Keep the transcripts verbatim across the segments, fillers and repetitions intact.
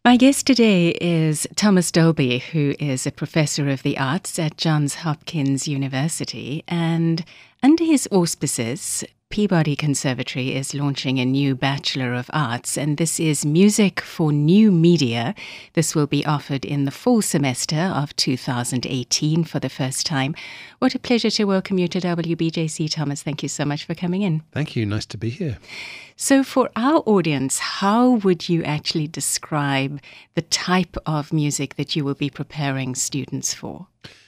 My guest today is Thomas Dolby, who is a professor of the arts at Johns Hopkins University. And under his auspices, Peabody Conservatory is launching a new Bachelor of Arts, and this is Music for New Media. This will be offered in the fall semester of two thousand eighteen for the first time. What a pleasure to welcome you to W B J C, Thomas. Thank you so much for coming in. Thank you. Nice to be here. So for our audience, how would you actually describe the type of music that you will be preparing students for?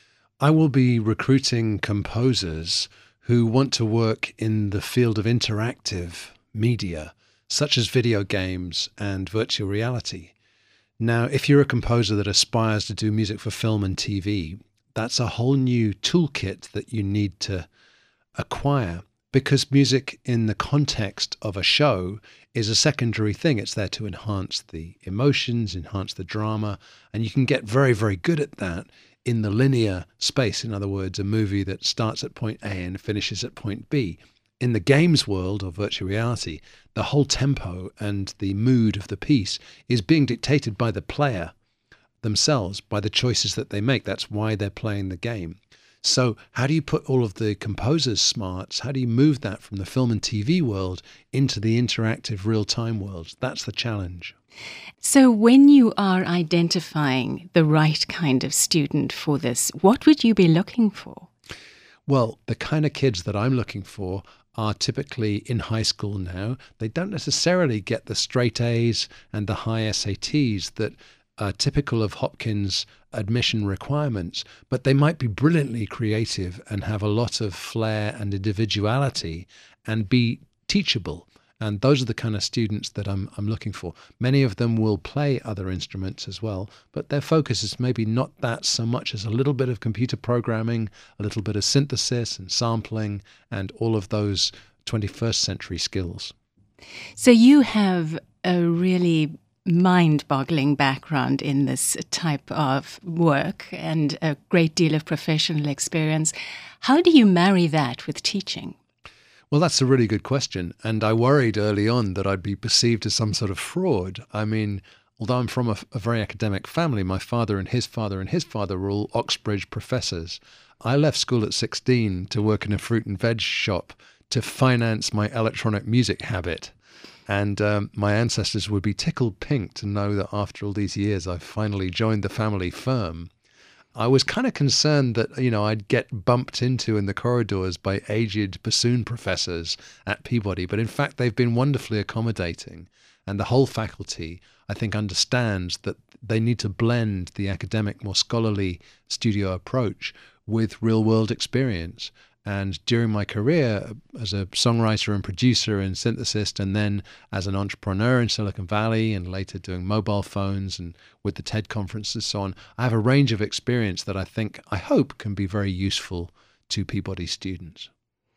I will be recruiting composers who want to work in the field of interactive media, such as video games and virtual reality. Now, if you're a composer that aspires to do music for film and T V, that's a whole new toolkit that you need to acquire, because music in the context of a show is a secondary thing. It's there to enhance the emotions, enhance the drama, and you can get very, very good at that in the linear space. In other words, a movie that starts at point A and finishes at point B. In the games world of virtual reality, the whole tempo and the mood of the piece is being dictated by the player themselves, by the choices that they make. That's why they're playing the game. So how do you put all of the composer's smarts, how do you move that from the film and T V world into the interactive real-time world? That's the challenge. So when you are identifying the right kind of student for this, what would you be looking for? Well, the kind of kids that I'm looking for are typically in high school now. They don't necessarily get the straight A's and the high S A Ts that are typical of Hopkins admission requirements, but they might be brilliantly creative and have a lot of flair and individuality and be teachable. And those are the kind of students that I'm I'm looking for. Many of them will play other instruments as well, but their focus is maybe not that so much as a little bit of computer programming, a little bit of synthesis and sampling, and all of those twenty-first century skills. So you have a really mind-boggling background in this type of work and a great deal of professional experience. How do you marry that with teaching? Well, that's a really good question. And I worried early on that I'd be perceived as some sort of fraud. I mean, although I'm from a, a very academic family, my father and his father and his father were all Oxbridge professors. I left school at sixteen to work in a fruit and veg shop to finance my electronic music habit. And um, my ancestors would be tickled pink to know that after all these years, I finally joined the family firm. I was kind of concerned that, you know, I'd get bumped into in the corridors by aged bassoon professors at Peabody, but in fact, they've been wonderfully accommodating. And the whole faculty, I think, understands that they need to blend the academic, more scholarly studio approach with real-world experience. And during my career as a songwriter and producer and synthesist, and then as an entrepreneur in Silicon Valley, and later doing mobile phones and with the TED conference and so on, I have a range of experience that I think, I hope, can be very useful to Peabody students.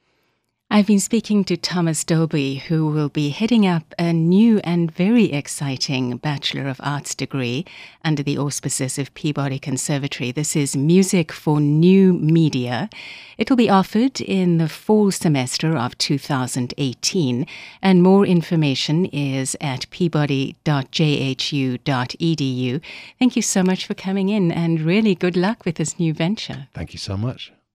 I've been speaking to Thomas Dolby, who will be heading up a new and very exciting Bachelor of Arts degree under the auspices of Peabody Conservatory. This is Music for New Media. It will be offered in the fall semester of two thousand eighteen, and more information is at peabody dot j h u dot e d u. Thank you so much for coming in, and really good luck with this new venture. Thank you so much.